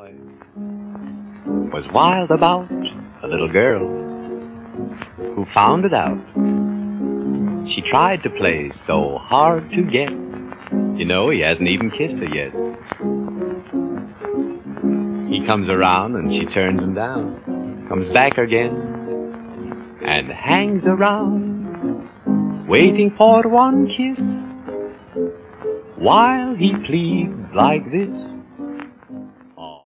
boy was wild about a little girl who found it out. She tried to play so hard to get. You know, he hasn't even kissed her yet. He comes around and she turns him down, comes back again and hangs around, waiting for one kiss, while he pleads like this.